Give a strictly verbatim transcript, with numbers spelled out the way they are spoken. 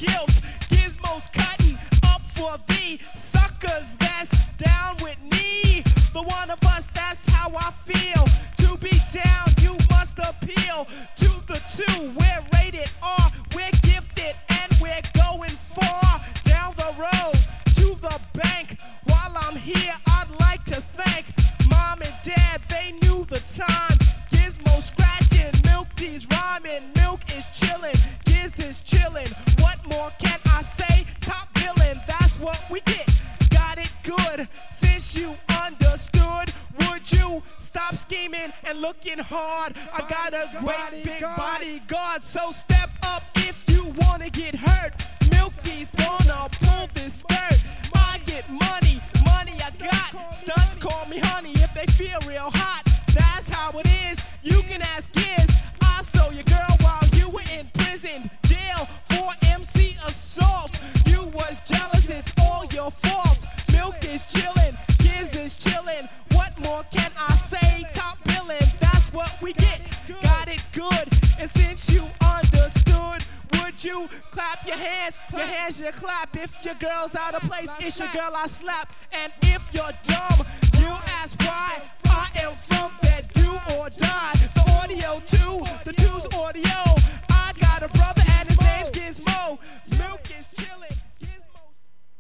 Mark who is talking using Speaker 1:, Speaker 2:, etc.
Speaker 1: guilt. Gizmos cutting up for the suckers that's down with me. The one of us, that's how I feel. To be down, you must appeal to the two. We're rated R, we're gifted, and we're going far down the road to the bank. While I'm here, I'd like to thank Mom and Dad, they knew the time. Gizmo scratching, Milk D's rhyming, Milk is chillin', Giz is chillin'. What more can I say? Top billing, that's what we get. Got it good, since you understood. Would you stop scheming and looking hard? I got a great big bodyguard, so step up if you wanna get hurt. Milk D's gonna pull this skirt. I get money, money I got. Stunts call me honey if they feel real hot. That's how it is, you can ask Giz. I stole your girl while you were in prison. Jail for M C assault. You was jealous, it's all your fault. Milk is chillin', Giz is chillin'. What more can I say? Top billin', that's what we get. Got it good, and since you understood, would you clap your hands? Your hands you clap. If your girl's out of place, it's your girl I slap. And if you're